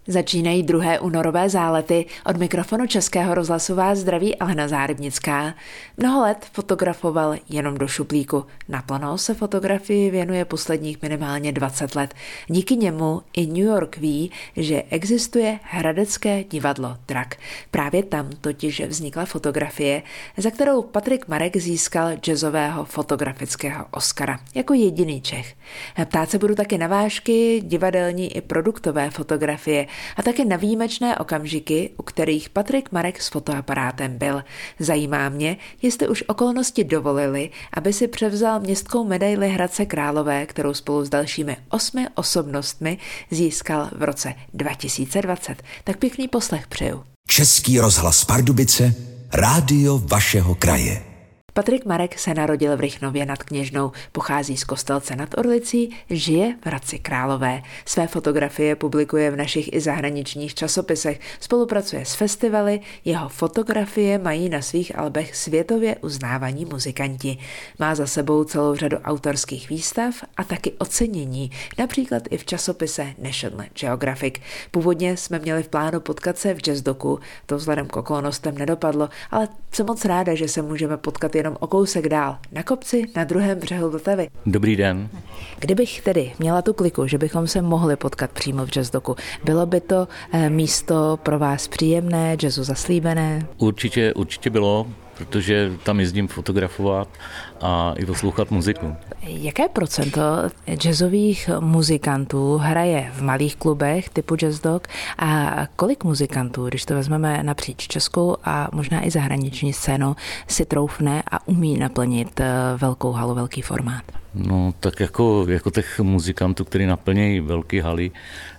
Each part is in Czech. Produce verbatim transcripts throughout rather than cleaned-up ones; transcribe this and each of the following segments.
Začínají druhé únorové zálety. Od mikrofonu Českého rozhlasu vás zdraví Alena Zárybnická. Mnoho let fotografoval jenom do šuplíku. Naplno se fotografii věnuje posledních minimálně dvacet let. Díky němu i New York ví, že existuje hradecké divadlo Drak. Právě tam totiž vznikla fotografie, za kterou Patrik Marek získal jazzového fotografického Oscara jako jediný Čech. Ptát se budu taky na vážky, divadelní i produktové fotografie, a také na výjimečné okamžiky, u kterých Patrik Marek s fotoaparátem byl. Zajímá mě, jestli už okolnosti dovolily, aby si převzal městskou medaili Hradce Králové, kterou spolu s dalšími osmi osobnostmi získal v roce dva tisíce dvacet. Tak pěkný poslech přeju. Český rozhlas Pardubice, rádio vašeho kraje. Patrik Marek se narodil v Rychnově nad Kněžnou, pochází z Kostelce nad Orlicí, žije v Hradci Králové. Své fotografie publikuje v našich i zahraničních časopisech, spolupracuje s festivaly, jeho fotografie mají na svých albech světově uznávaní muzikanti. Má za sebou celou řadu autorských výstav a taky ocenění, například i v časopise National Geographic. Původně jsme měli v plánu potkat se v Jazzdoku, to vzhledem k okolnostem nedopadlo, ale jsem moc ráda, že se můžeme potkat jen o kousek dál, na kopci na druhém břehu Vltavy. Dobrý den. Kdybych tedy měla tu kliku, že bychom se mohli potkat přímo v Jazzdoku, bylo by to místo pro vás příjemné, jazzu zaslíbené? Určitě, určitě bylo, protože tam jezdím fotografovat a i poslouchat muziku. Jaké procento jazzových muzikantů hraje v malých klubech typu Jazzdok a kolik muzikantů, když to vezmeme napříč českou a možná i zahraniční scénu, si troufne a umí naplnit velkou halu, velký formát? No tak jako, jako těch muzikantů, kteří naplnějí velké haly,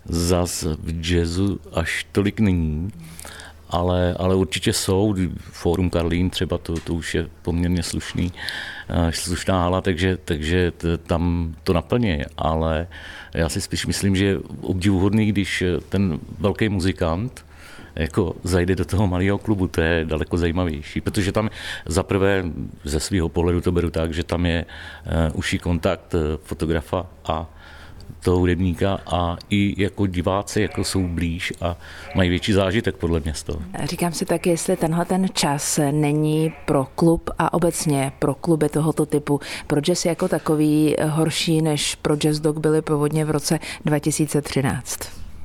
zas v jazzu až tolik není. Ale, ale určitě jsou, Fórum Karlín třeba, to, to už je poměrně slušný, slušná hala, takže, takže t, tam to naplně, ale já si spíš myslím, že je obdivuhodný, když ten velký muzikant jako zajde do toho malého klubu, to je daleko zajímavější, protože tam zaprvé ze svého pohledu to beru tak, že tam je užší kontakt fotografa a toho hudebníka a i jako diváci jako jsou blíž a mají větší zážitek podle mě z toho. Říkám si taky, jestli tenhle ten čas není pro klub a obecně pro kluby tohoto typu, pro jazz jako takový horší, než pro Jazzdok byly původně v roce dva tisíce třináct.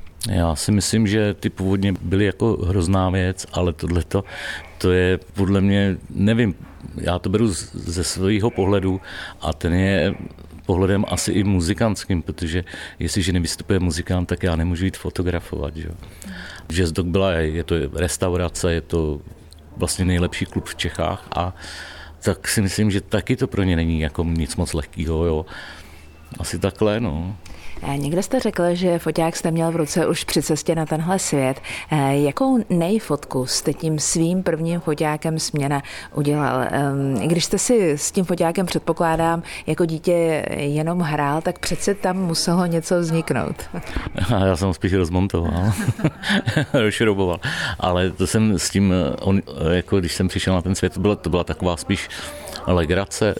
Já si myslím, že ty původně byly jako hrozná věc, ale tohleto, to je podle mě, nevím, já to beru ze svého pohledu a ten je pohledem asi i muzikantským, protože jestliže nevystupuje muzikant, tak já nemůžu jít fotografovat. Že? Jazzdok byla, je to restaurace, je to vlastně nejlepší klub v Čechách a tak si myslím, že taky to pro ně není jako nic moc lehkýho. Jo. Asi takhle, no. Někde jste řekl, že foťák jste měl v ruce už při cestě na tenhle svět. Jakou nejfotku jste tím svým prvním foťákem Směna udělal? Když jste si s tím foťákem, předpokládám, jako dítě jenom hrál, tak přece tam muselo něco vzniknout. Já jsem ho spíš rozmontoval, rozšrouboval. Ale to jsem s tím, on, jako když jsem přišel na ten svět, to byla, to byla taková spíš legrace,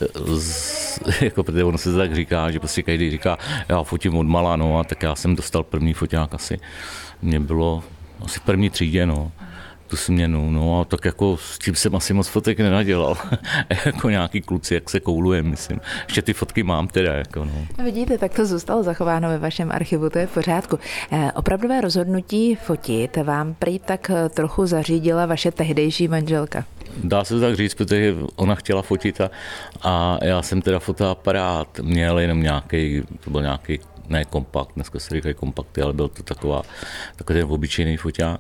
z, jako protože ono se tak říká, že prostě každý říká, já fotím od malá, no a tak já jsem dostal první foťák asi, mě bylo asi v první třídě, no, tu směnu, no a tak jako s tím jsem asi moc fotek nenadělal, jako nějaký kluci, jak se kouluje, myslím, ještě ty fotky mám teda, jako no. Vidíte, tak to zůstalo zachováno ve vašem archivu, to je v pořádku. Eh, opravdové rozhodnutí fotit vám prý tak trochu zařídila vaše tehdejší manželka. Dá se to tak říct, protože ona chtěla fotit a, a já jsem teda fotoaparát měl jenom nějaký, to byl nějaký, ne kompakt, dneska se říkají kompakty, ale byl to taková, takový ten obyčejný foťák.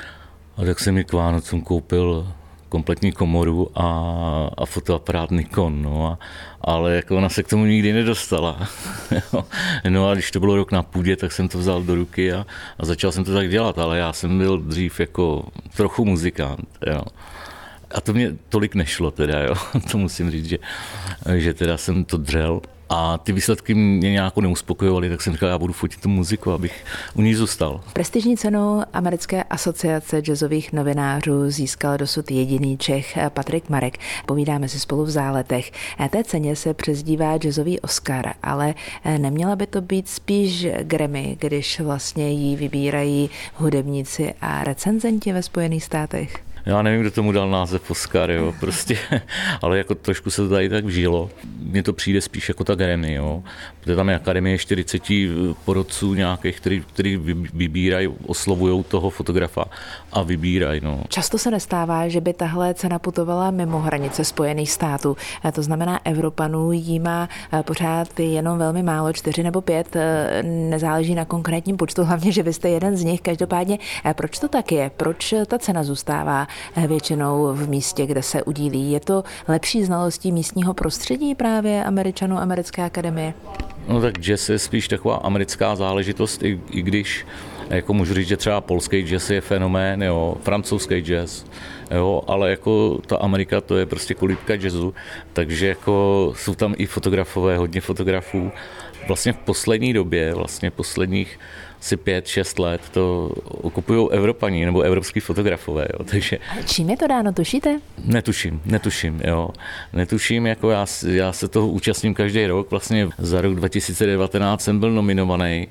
A tak jsem mi k Vánocům koupil kompletní komoru a, a fotoaparát Nikon, no a, ale jako ona se k tomu nikdy nedostala. No a když to bylo rok na půdě, tak jsem to vzal do ruky a, a začal jsem to tak dělat, ale já jsem byl dřív jako trochu muzikant, jo. A to mě tolik nešlo teda, jo. To musím říct, že, že teda jsem to dřel A ty výsledky mě nějak neuspokojovaly, tak jsem říkal, já budu fotit tu muziku, abych u ní zůstal. Prestižní cenu Americké asociace jazzových novinářů získal dosud jediný Čech Patrik Marek. Povídáme si spolu v Záletech. Té ceně se přezdívá jazzový Oscar, ale neměla by to být spíš Grammy, když vlastně ji vybírají hudebníci a recenzenti ve Spojených státech? Já nevím, kdo tomu dal název Oscar, jo, prostě, ale jako trošku se to tady tak vžilo. Mně to přijde spíš jako ta Grammy, jo, protože tam je akademie čtyřicet porodců nějakých, který, který vybírají, oslovují toho fotografa a vybírají, no. Často se nestává, že by tahle cena putovala mimo hranice Spojených států. To znamená, Evropanů jí má pořád jenom velmi málo, čtyři nebo pět, nezáleží na konkrétním počtu, hlavně, že vy jste jeden z nich. Každopádně, proč to tak je? Proč ta cena zůstává většinou v místě, kde se udílí? Je to lepší znalostí místního prostředí právě Američanů, Americké akademie? No tak jazz je spíš taková americká záležitost, i, i když jako můžu říct, že třeba polský jazz je fenomén, jo, francouzský jazz, jo, ale jako ta Amerika, to je prostě kolíbka jazzu, takže jako jsou tam i fotografové, hodně fotografů. Vlastně v poslední době, vlastně posledních asi pět, šest let to okupují Evropaní nebo evropský fotografové, jo, takže... A čím je to dáno, tušíte? Netuším, netuším, jo. Netuším, jako já, já se toho účastním každý rok, vlastně za rok dva tisíce devatenáct jsem byl nominovaný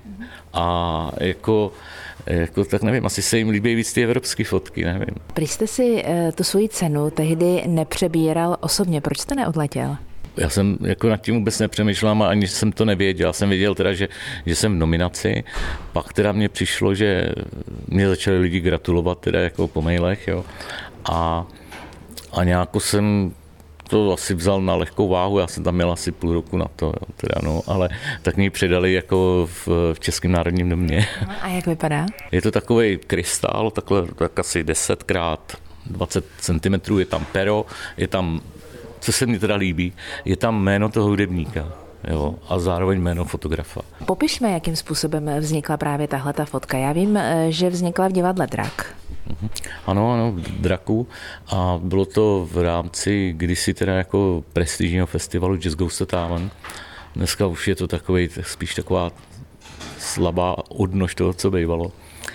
a jako... Jako, tak nevím, asi se jim líbí víc ty evropské fotky, nevím. Prý jste si tu svoji cenu tehdy nepřebíral osobně, proč jste neodletěl? Já jsem jako nad tím vůbec nepřemýšlel a ani jsem to nevěděl. Já jsem věděl teda, že, že jsem v nominaci, pak teda mně přišlo, že mě začali lidi gratulovat teda jako po mailech, jo. A, a nějako jsem to asi vzal na lehkou váhu, já jsem tam měl asi půl roku na to, jo, teda no, ale tak mě ji předali jako v, v Českém národním domě. A jak vypadá? Je to takový krystál, takhle tak asi deset krát dvacet centimetrů, je tam pero, je tam, co se mi teda líbí, je tam jméno toho hudebníka. Jo, a zároveň jméno fotografa. Popišme, jakým způsobem vznikla právě tahle ta fotka. Já vím, že vznikla v divadle Drak. Ano, ano, v Draku a bylo to v rámci kdysi teda jako prestižního festivalu Jazz Goes to Town. Dneska už je to takovej, spíš taková slabá odnož toho, co bývalo.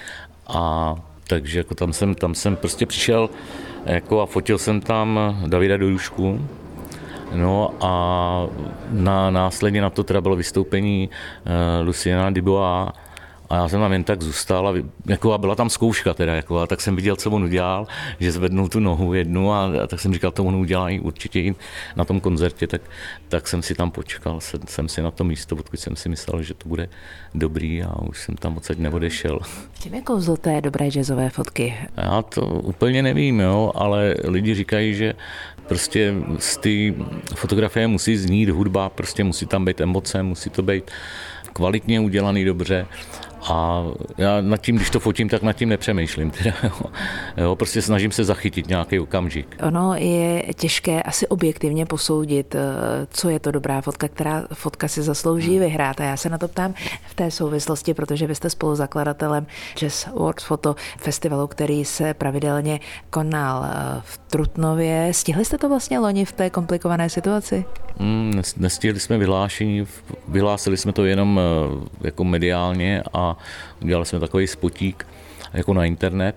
A takže jako tam jsem, tam jsem prostě přišel jako a fotil jsem tam Davida Dojušku. No a na, následně na to teda bylo vystoupení uh, Luciana Dubois a já jsem tam jen tak zůstal a, jako, a byla tam zkouška teda, jako, a tak jsem viděl, co on udělal, že zvednul tu nohu jednu a, a tak jsem říkal, to on udělá určitě i na tom koncertě, tak, tak jsem si tam počkal, jsem, jsem si na to místo, odkud jsem si myslel, že to bude dobrý a už jsem tam odsaď neodešel. Čím je kouzlo té dobré jazzové fotky? Já to úplně nevím, jo, ale lidi říkají, že prostě z té fotografie musí znít hudba, prostě musí tam být emoce, musí to být kvalitně udělaný dobře. A já nad tím, když to fotím, tak nad tím nepřemýšlím. Teda, jo. Jo, prostě snažím se zachytit nějaký okamžik. Ono je těžké asi objektivně posoudit, co je to dobrá fotka, která fotka si zaslouží vyhrát. A já se na to ptám v té souvislosti, protože vy jste spoluzakladatelem Jazz World Photo festivalu, který se pravidelně konal v Trutnově. Stihli jste to vlastně loni v té komplikované situaci? Hmm, nestihli jsme vyhlášení, vyhlásili jsme to jenom jako mediálně a udělali jsme takový spotík jako na internet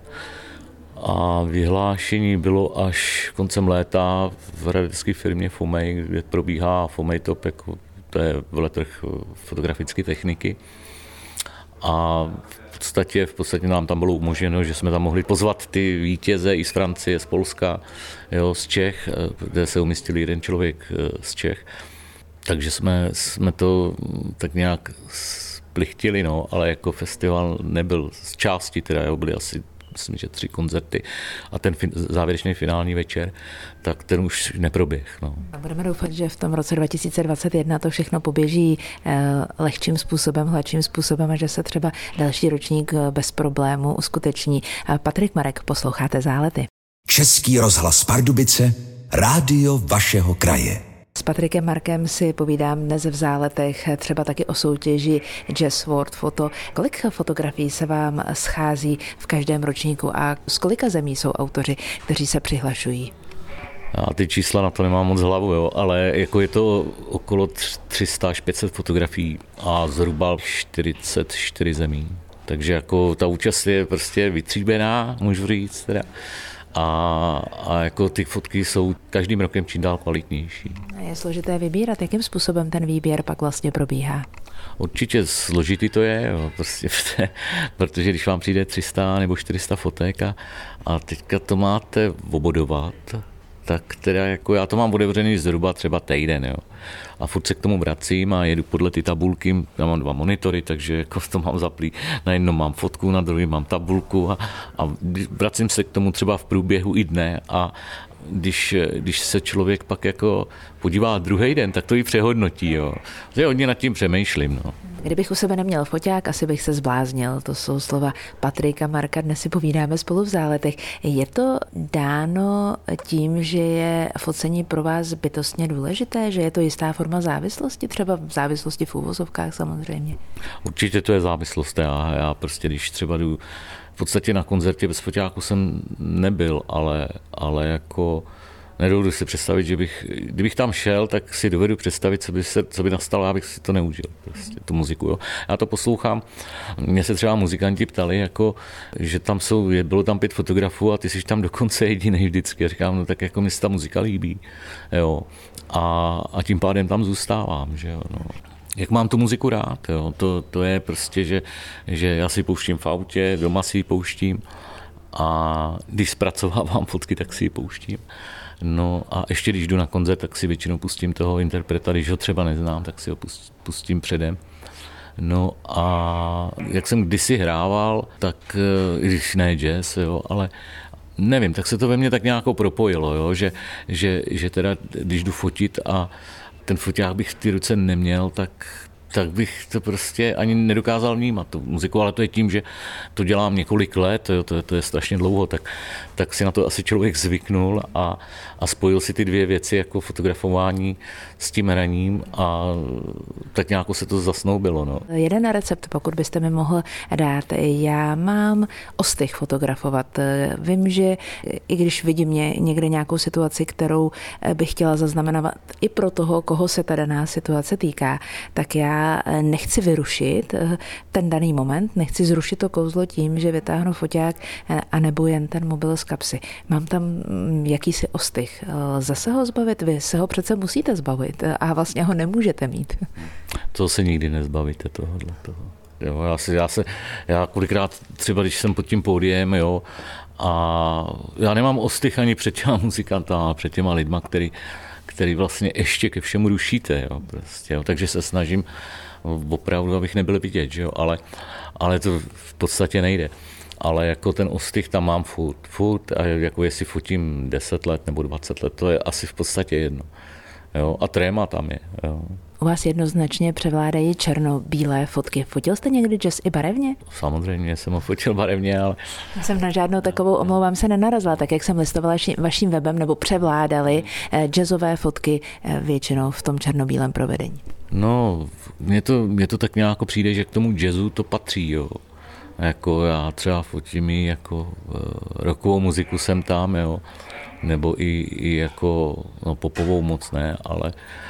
a vyhlášení bylo až koncem léta v radecké firmě Fomej, kde probíhá Fomej Top, jako to je veletrh fotografické techniky a v podstatě, v podstatě nám tam bylo umožněno, že jsme tam mohli pozvat ty vítěze i z Francie, z Polska, jo, z Čech, kde se umístil jeden člověk z Čech. Takže jsme, jsme to tak nějak splichtili, no, ale jako festival nebyl z části, teda jo, byly asi myslím, že tři koncerty a ten fin, závěrečný finální večer, tak ten už neproběh. No. A budeme doufat, že v tom roce dva tisíce dvacet jedna to všechno poběží eh, lehčím způsobem, hladším způsobem a že se třeba další ročník bez problému uskuteční. Patrik Marek, posloucháte Zálety. Český rozhlas Pardubice, rádio vašeho kraje. S Patrikem Markem si povídám dnes v Záletech, třeba taky o soutěži Jazz World Photo. Kolik fotografií se vám schází v každém ročníku a z kolika zemí jsou autoři, kteří se přihlašují? A ty čísla na to nemám moc hlavu, jo, ale jako je to okolo tři sta až pět set fotografií a zhruba čtyřicet čtyři zemí. Takže jako ta účast je prostě vytříbená, můžu říct teda. A, a jako ty fotky jsou každým rokem čím dál kvalitnější. Je složité vybírat, jakým způsobem ten výběr pak vlastně probíhá? Určitě složitý to je, jo, prostě, protože když vám přijde tři sta nebo čtyři sta fotek a, a teďka to máte obodovat, tak teda jako já to mám otevřený zhruba třeba týden, jo. A furt se k tomu vracím a jedu podle ty tabulky, já mám dva monitory, takže jako to mám zaplý, na jednom mám fotku, na druhém mám tabulku a, a vracím se k tomu třeba v průběhu i dne a když, když se člověk pak jako podívá druhý den, tak to i přehodnotí, jo. Já hodně nad tím přemýšlím, no. Kdybych u sebe neměl foťák, asi bych se zbláznil. To jsou slova Patrika Marka, dnes si povídáme spolu v Záletech. Je to dáno tím, že je focení pro vás bytostně důležité, že je to jistá forma závislosti, třeba v závislosti v úvozovkách samozřejmě? Určitě to je závislost. Já, já prostě, když třeba jdu, v podstatě na koncertě bez foťáku jsem nebyl, ale, ale jako nedovedu si představit, že bych, kdybych tam šel, tak si dovedu představit, co by, se, co by nastalo, abych si to neužil, prostě, tu muziku. Jo. Já to poslouchám, mě se třeba muzikanti ptali, jako, že tam jsou, bylo tam pět fotografů a ty jsi tam dokonce jedinej vždycky. A říkám, no tak jako mi se ta muzika líbí. Jo. A, a tím pádem tam zůstávám. Že jo, no. Jak mám tu muziku rád, jo. To, to je prostě, že, že já si pouštím v autě, doma si ji pouštím a když zpracovávám fotky, tak si ji pouštím. No a ještě když jdu na koncert, tak si většinou pustím toho interpreta, když ho třeba neznám, tak si ho pustím předem. No a jak jsem kdysi hrával, tak i když ne jazz, jo, ale nevím, tak se to ve mně tak nějak propojilo, jo, že, že, že teda když jdu fotit a ten foťák bych v té ruce neměl, tak tak bych to prostě ani nedokázal vnímat, tu muziku, ale to je tím, že to dělám několik let, to, to, to je strašně dlouho, tak, tak si na to asi člověk zvyknul a, a spojil si ty dvě věci jako fotografování s tím hraním a tak nějak se to zasnoubilo. No. Jeden recept, pokud byste mi mohl dát. Já mám ostych fotografovat. Vím, že i když vidím někde nějakou situaci, kterou bych chtěla zaznamenat i pro toho, koho se ta daná situace týká, tak já nechci vyrušit ten daný moment, nechci zrušit to kouzlo tím, že vytáhnu foťák anebo jen ten mobil z kapsy. Mám tam jakýsi ostych. Zase ho zbavit? Vy se ho přece musíte zbavit a vlastně ho nemůžete mít. To se nikdy nezbavíte tohohle toho. Jo, já, si, já, se, já kolikrát třeba, když jsem pod tím pódiem, jo, a já nemám ostych ani před těma muzikantama, před těma lidma, který který vlastně ještě ke všemu rušíte, jo, prostě, jo. Takže se snažím opravdu, abych nebyl vidět, že jo, ale, ale to v podstatě nejde. Ale jako ten ostych tam mám furt, furt a jako jestli fotím deset let nebo dvacet let, to je asi v podstatě jedno. Jo, a tréma tam je. Jo. U vás jednoznačně převládají černobílé fotky. Fotil jste někdy jazz i barevně? Samozřejmě jsem ho fotil barevně, ale... Já jsem na žádnou takovou, omlouvám se, nenarazila, tak jak jsem listovala vaším webem, nebo převládaly jazzové fotky většinou v tom černobílém provedení. No, mně to, mně to tak nějak přijde, že k tomu jazzu to patří, jo. Jako já třeba fotím i jako rockovou muziku jsem tam, jo. Nebo i, i jako no, popovou moc ne, ale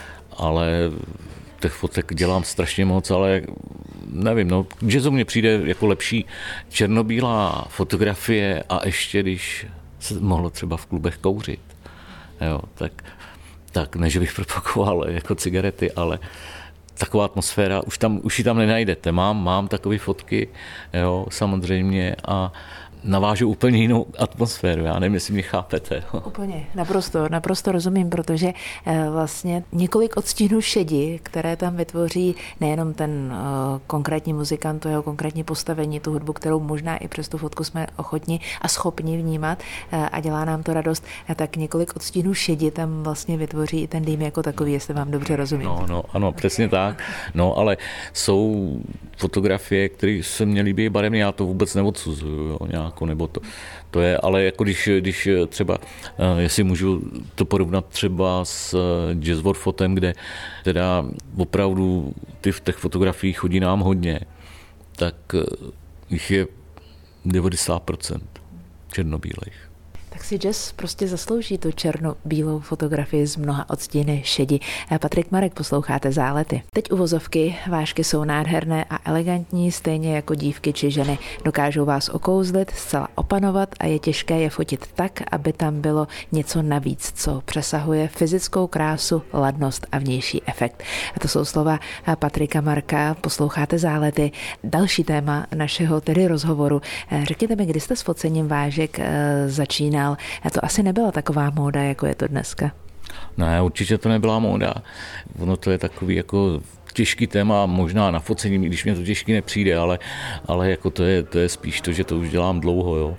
ale těch fotek dělám strašně moc, ale nevím, no, jazzu mně přijde jako lepší černobílá fotografie a ještě když se mohlo třeba v klubech kouřit, jo, tak, tak ne, že bych propagoval jako cigarety, ale taková atmosféra, už, tam, už ji tam nenajdete. Mám, mám takové fotky, jo, samozřejmě a navážu úplně jinou atmosféru. Já nevím, jestli mě chápete. Úplně, naprosto, naprosto rozumím, protože vlastně několik odstínů šedi, které tam vytvoří nejenom ten konkrétní muzikant, to jeho konkrétní postavení, tu hudbu, kterou možná i přes tu fotku jsme ochotni a schopni vnímat a dělá nám to radost, tak několik odstínů šedi tam vlastně vytvoří i ten dým jako takový, jestli vám dobře rozumím. No, no, ano, přesně tak. No, ale jsou fotografie, které se mně líbí barevně, já to vůbec neodsuzuju, jo, nějak, nebo to, to je, ale jako když, když třeba, jestli můžu to porovnat třeba s Jazz World Fotem, kde teda opravdu ty v těch fotografiích chodí nám hodně, tak jich je devadesát procent černobílejch. Tak si jazz prostě zaslouží tu černobílou fotografii z mnoha odstíny šedi. Patrik Marek, posloucháte Zálety. Teď uvozovky, vášky jsou nádherné a elegantní, stejně jako dívky či ženy. Dokážou vás okouzlit, zcela opanovat a je těžké je fotit tak, aby tam bylo něco navíc, co přesahuje fyzickou krásu, ladnost a vnější efekt. A to jsou slova Patrika Marka, posloucháte Zálety. Další téma našeho tedy rozhovoru. Řekněte mi, kdy jste s focením vážek začínal? A to asi nebyla taková móda, jako je to dneska. Ne, určitě to nebyla móda. Ono to je takový jako těžký téma, možná na focení, když mě to těžký nepřijde, ale, ale jako to je, to je spíš to, že to už dělám dlouho, jo.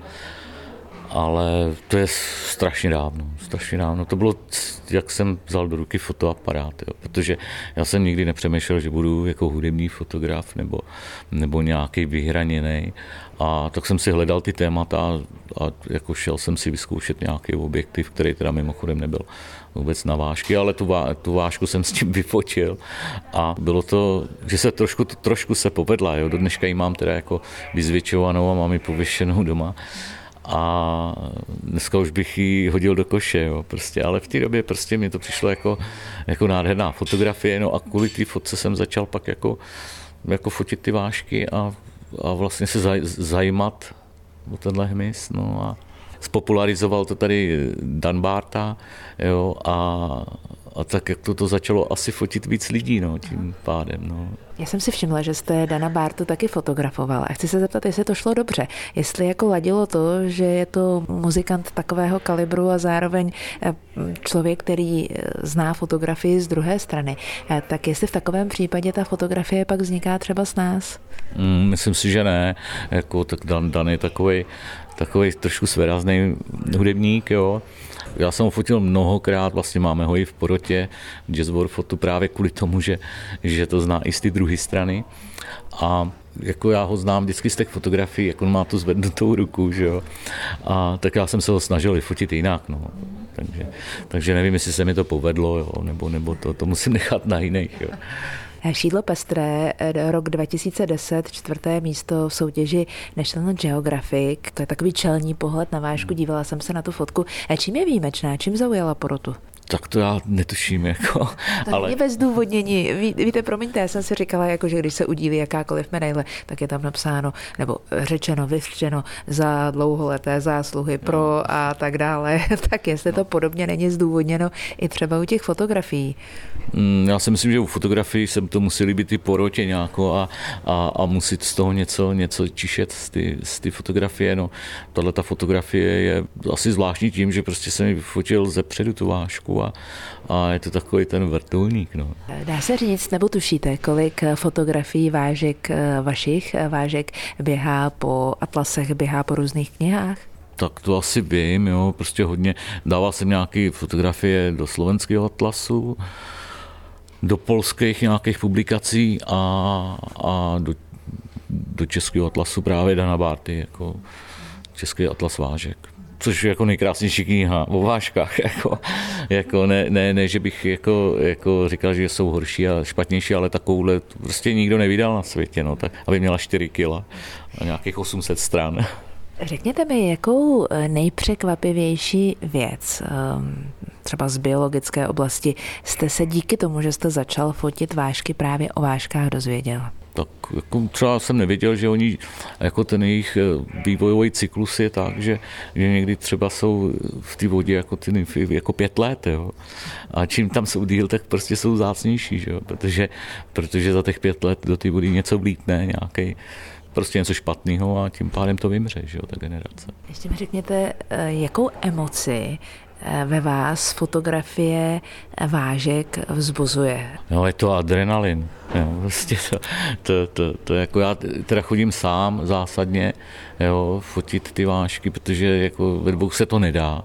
Ale to je strašně dávno, strašně dávno. To bylo, jak jsem vzal do ruky fotoaparát, jo, protože já jsem nikdy nepřemýšlel, že budu jako hudební fotograf nebo, nebo nějaký vyhraněný. A tak jsem si hledal ty témata a, a jako šel jsem si vyzkoušet nějaký objektiv, který teda mimochodem nebyl vůbec na vážky, ale tu, vá, tu vážku jsem s tím vyfotil a bylo to, že se trošku, trošku se povedla. Jo. Do dneška ji mám teda jako vyzvětšovanou a mám ji pověšenou doma. A dneska už bych ji hodil do koše, jo, prostě, ale v té době prostě mi to přišlo jako, jako nádherná fotografie, no a kvůli té fotce jsem začal pak jako, jako fotit ty vážky a, a vlastně se zaj, zajímat o tenhle hmyz, no a spopularizoval to tady Dan Barta, jo, a, a tak jak to, to začalo asi fotit víc lidí, no, tím pádem, no. Já jsem si všimla, že jste Dana Bartu taky fotografoval a chci se zeptat, jestli to šlo dobře. Jestli jako ladilo to, že je to muzikant takového kalibru a zároveň člověk, který zná fotografii z druhé strany, tak jestli v takovém případě ta fotografie pak vzniká třeba s nás? Mm, myslím si, že ne. Jako, tak Dan, Dan je takovej, takovej trošku svérazný hudebník, jo. Já jsem ho fotil mnohokrát, vlastně máme ho i v porotě Jazz World Fotu právě kvůli tomu, že, že to zná i z ty druhé strany. A jako já ho znám vždycky z těch fotografií, jak on má tu zvednutou ruku, že jo. A tak já jsem se ho snažil vyfotit jinak, no. Takže, takže nevím, jestli se mi to povedlo, jo, nebo, nebo to, to musím nechat na jiných, jo. Šídlo pestré, rok dva tisíce deset, čtvrté místo v soutěži National Geographic. To je takový čelní pohled na vážku, dívala jsem se na tu fotku. A čím je výjimečná, čím zaujala porotu? Tak to já netuším, jako. To ale... není bez zdůvodnění. Ví, víte, promiňte, já jsem si říkala, jako, že když se udílí jakákoliv medaile, tak je tam napsáno, nebo řečeno, vyřčeno za dlouholeté zásluhy pro a tak dále. Tak jestli to podobně není zdůvodněno i třeba u těch fotografií. Já si myslím, že u fotografií se to musí líbit i porotě nějako a, a, a musí z toho něco, něco čišet z ty, z ty fotografie. No, tahle ta fotografie je asi zvláštní tím, že prostě jsem ji vyfotil ze předu tu vážku a, a je to takový ten vrtulník. No. Dá se říct, nebo tušíte, kolik fotografií vážek vašich vážek běhá po atlasech, běhá po různých knihách? Tak to asi vím, jo, prostě hodně. Dával jsem nějaké fotografie do slovenského atlasu, do polských nějakých publikací a, a do, do českého atlasu právě Dana Barty, jako český atlas vážek. Což je jako nejkrásnější kniha o vážkách, jako, jako ne, ne, ne, že bych jako, jako říkal, že jsou horší a špatnější, ale takovouhle prostě nikdo nevydal na světě, no, tak aby měla čtyři kila a nějakých osm set stran. Řekněte mi, jakou nejpřekvapivější věc, třeba z biologické oblasti, jste se díky tomu, že jste začal fotit vážky právě o vážkách dozvěděl? Tak jako třeba jsem nevěděl, že oni, jako ten jejich vývojový cyklus je tak, že, že někdy třeba jsou v té vodě jako, ty nymfy, jako pět let, jo. A čím tam jsou díl, tak prostě jsou vzácnější, že jo, protože, protože za těch pět let do té vody něco vlítne, nějaký prostě něco špatného a tím pádem to vymře, že jo, ta generace. Ještě mi řekněte, jakou emoci ve vás fotografie vážek vzbuzuje? No, je to adrenalin. Jo, vlastně to, to, to, to, jako já teda chodím sám zásadně, jo, fotit ty vážky, protože jako ve dvou se to nedá.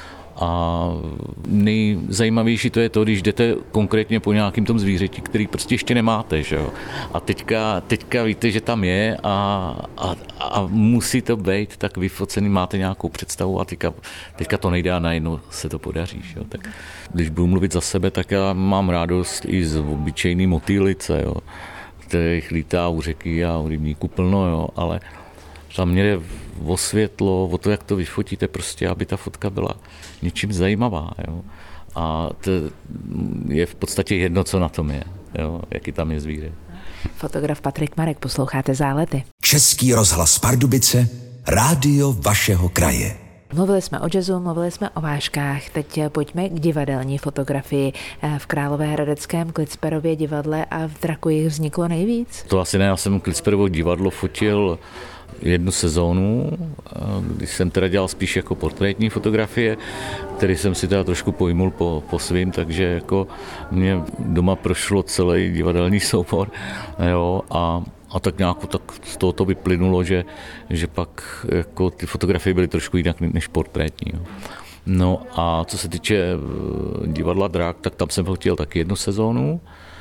A nejzajímavější to je to, když jdete konkrétně po nějakým tom zvířeti, který prostě ještě nemáte, že jo. A teďka, teďka víte, že tam je a, a, a musí to být tak vyfocený, máte nějakou představu a teďka, teďka to nejde a najednou se to podaří, že jo. Tak když budu mluvit za sebe, tak já mám radost i z obyčejný motýlice, jo, kterých lítá u řeky a u rybníku plno, jo, ale Tam mě jde o světlo, o to, jak to vyfotíte, prostě, aby ta fotka byla něčím zajímavá. Jo. A to je v podstatě jedno, co na tom je, jo, jaký tam je zvíře. Fotograf Patrik Marek, posloucháte Zálety. Český rozhlas Pardubice, rádio vašeho kraje. Mluvili jsme o jazzu, mluvili jsme o vážkách, teď pojďme k divadelní fotografii. V Královéhradeckém Klicperově divadle a v Draku jich vzniklo nejvíc? To asi ne, já jsem Klicperovo divadlo fotil jednu sezónu, když jsem teda dělal spíš jako portrétní fotografie, který jsem si teda trošku pojmul po, po svým, takže jako mě doma prošlo celý divadelní soubor, jo, a A tak nějak tak z toho to vyplynulo, že, že pak jako ty fotografie byly trošku jinak než portrétní. Jo. No a co se týče divadla Drak, tak tam jsem fotil taky jednu sezónu.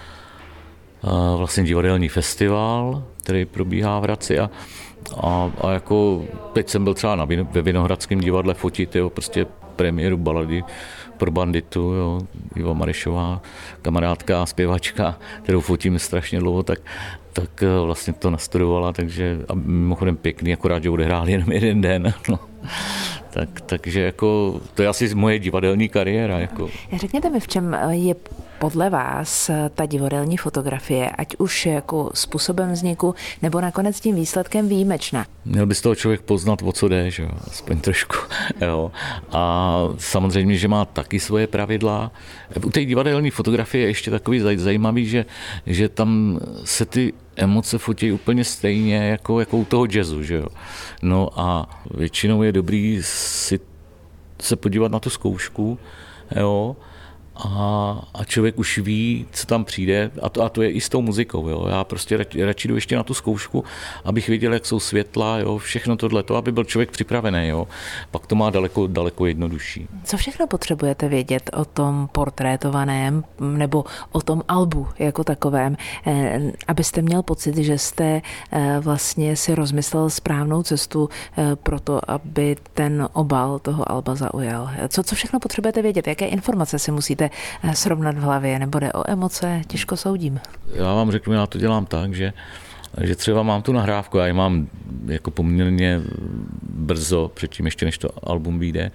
A vlastně divadelní festival, který probíhá v Hradci. A, a, a jako teď jsem byl třeba na, ve Vinohradském divadle fotit, jo, prostě premiéru balady pro banditu, jo, Iva Marešová, kamarádka, zpěvačka, kterou fotím strašně dlouho, tak, tak vlastně to nastudovala, takže a mimochodem pěkný, akorát, že odehrál jenom jeden den. No. Tak, takže jako, to je asi moje divadelní kariéra. Jako. Řekněte mi, v čem je podle vás ta divadelní fotografie, ať už jako způsobem vzniku, nebo nakonec tím výsledkem výjimečná? Měl by z toho člověk poznat, o co jde, že jo? Aspoň trošku. Jo. A samozřejmě, že má taky svoje pravidla. U té divadelní fotografie je ještě takový zajímavý, že, že tam se ty emoce fotí úplně stejně jako, jako u toho jazzu, že jo. No a většinou je dobrý si se podívat na tu zkoušku, jo, a, a člověk už ví, co tam přijde, a to, a to je i s tou muzikou, jo. Já prostě radši, radši jdu ještě na tu zkoušku, abych viděl, jak jsou světla, jo, všechno tohleto, aby byl člověk připravený, jo. Pak to má daleko, daleko jednodušší. Co všechno potřebujete vědět o tom portrétovaném nebo o tom albu jako takovém, abyste měl pocit, že jste vlastně si rozmyslel správnou cestu pro to, aby ten obal toho alba zaujal? Co, co všechno potřebujete vědět? Jaké informace si musíte srovnat v hlavě, nebo jde o emoce, těžko soudím. Já vám řeknu, já to dělám tak, že, že třeba mám tu nahrávku, já ji mám jako poměrně brzo, předtím ještě než to album vyjde,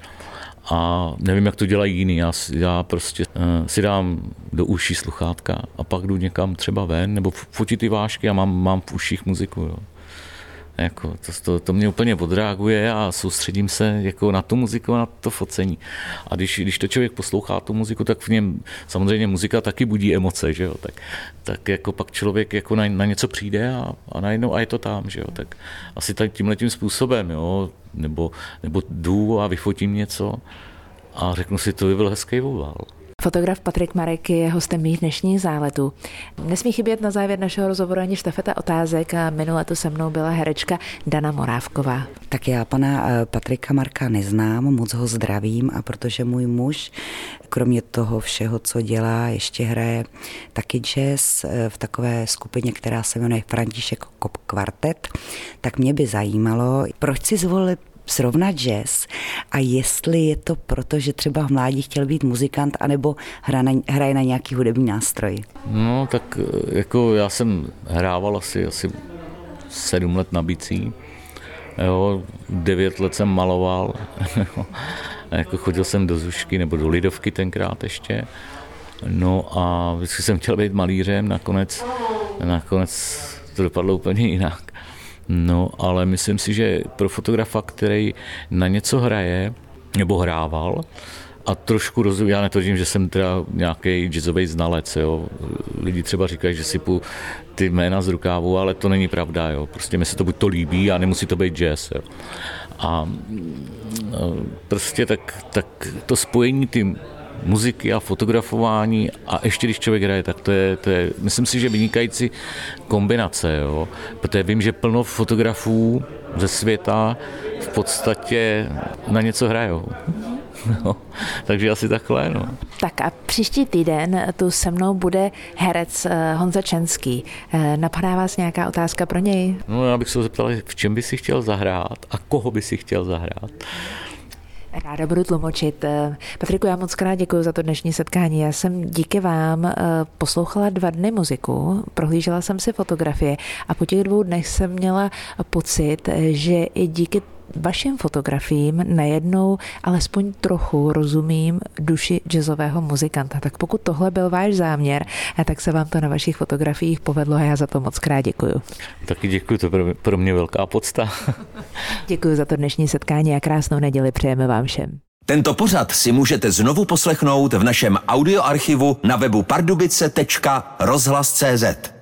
a nevím, jak to dělají jiný, já, já prostě uh, si dám do uší sluchátka a pak jdu někam třeba ven, nebo fotit ty vážky a mám, mám v uších muziku, jo. Jako, to, to, to mě úplně odreaguje a soustředím se jako na tu muziku a na to focení. A když, když to člověk poslouchá tu muziku, tak v něm samozřejmě muzika taky budí emoce, že jo? Tak, tak jako pak člověk jako na, na něco přijde a, a najednou a je to tam, že jo? Tak asi tak tímhletím způsobem, jo? Nebo, nebo jdu a vyfotím něco a řeknu si, to by byl hezký obal. Fotograf Patrik Marek je hostem mých dnešních záletů. Nesmí chybět na závěr našeho rozhovoru ani štafeta otázek a minule to se mnou byla herečka Dana Morávková. Tak já pana Patrika Marka neznám, moc ho zdravím, a protože můj muž, kromě toho všeho, co dělá, ještě hraje taky jazz v takové skupině, která se jmenuje František Kop Kvartet, tak mě by zajímalo, proč si zvolil srovnat jazz a jestli je to proto, že třeba v mládí chtěl být muzikant, anebo hra na, hraje na nějaký hudební nástroj. No tak jako já jsem hrával asi, asi sedm let na bicí, jo, devět let jsem maloval, jako chodil jsem do Zušky nebo do Lidovky tenkrát ještě, no a vždycky jsem chtěl být malířem, nakonec, nakonec to dopadlo úplně jinak. No, ale myslím si, že pro fotografa, který na něco hraje, nebo hrával, a trošku rozumím, já netvrdím, že jsem teda nějaký jazzový znalec, jo. Lidi třeba říkají, že si půjdu ty jména z rukávu, ale to není pravda, jo. Prostě mi se to buď to líbí, a nemusí to být jazz, jo. A prostě tak, tak to spojení ty muziky a fotografování a ještě když člověk hraje, tak to je, to je myslím si, že vynikající kombinace, jo. Protože vím, že plno fotografů ze světa v podstatě na něco hrajou. No, takže asi takhle, no. Tak a příští týden tu se mnou bude herec Honza Čenský. Napadá vás nějaká otázka pro něj? No, já bych se zeptal, v čem by si chtěl zahrát a koho by si chtěl zahrát? Ráda budu tlumočit. Patriku, já moc krát děkuji za to dnešní setkání. Já jsem díky vám poslouchala dva dny muziku, prohlížela jsem si fotografie a po těch dvou dnech jsem měla pocit, že i díky vašim fotografiím najednou alespoň trochu rozumím duši jazzového muzikanta. Tak pokud tohle byl váš záměr, tak se vám to na vašich fotografiích povedlo a já za to moc krát děkuju. Taky děkuji, to je pro mě velká podsta. Děkuji za to dnešní setkání a krásnou neděli přejeme vám všem. Tento pořad si můžete znovu poslechnout v našem audioarchivu na webu pardubice tečka rozhlas tečka cé zet.